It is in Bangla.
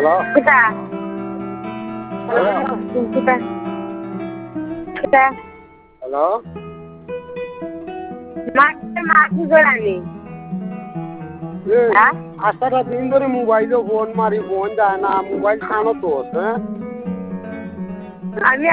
kita হ্যালো মাটি জোড়ানি আসাটা দিন ধরে মোবাইলে ফোন মারি ফোন যায় না মোবাইল খানো তো হ্যাঁ আমি